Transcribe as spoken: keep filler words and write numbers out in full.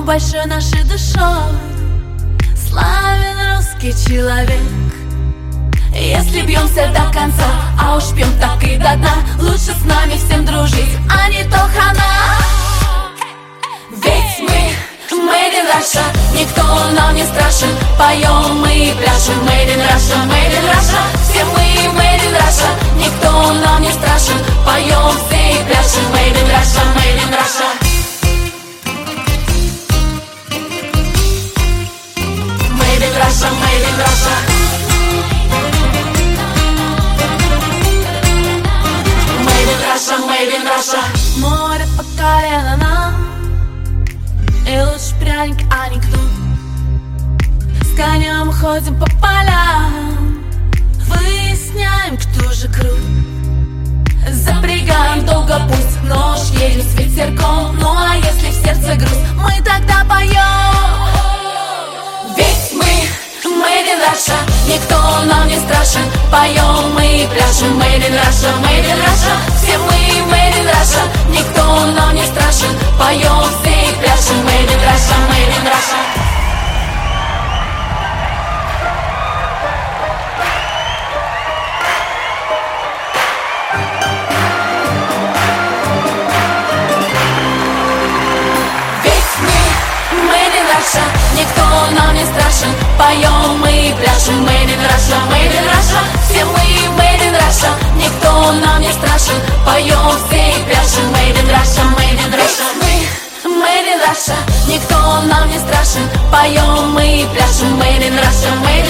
большой нашей душой славен русский человек. Если бьемся до конца, а уж пьем так и до дна, лучше с нами всем дружить, а не то хана. Ведь мы Made in Russia, никто нам не страшен. Поем мы и пляшем. Made in Russia, Made in Russia, все мы Made in Russia, никто нам не страшен. Поем все и пляшем. Made in Russia, Made in Russia. Made in Russia, Made in Russia. Made in Russia, Made in Russia. Море по колено нам, и лучше пряник, а не кнут. С конем ходим по полям, выясняем, кто же крут. Запрягаем долго пусть, но уж едем с ветерком. Ну а если в сердце грусть, мы тогда поем. Ведь мы Made in Russia, никто нам не страшен. Поем мы и пляшем. Made in Russia, Made in Russia, все мы Made in Russia, никто нам не страшен. Поем все и пляшем. Made in Russia, Made in Russia. Никто нам не страшен, поем мы и пляшем. Made in Russia, Made in Russia, все мы Made in Russia, никто нам не страшен. Поем все и пляшем. Made in Russia, Made in Russia. Мы Made in Russia, никто нам не страшен. Поем мы и пляшем. Made in Russia, Made in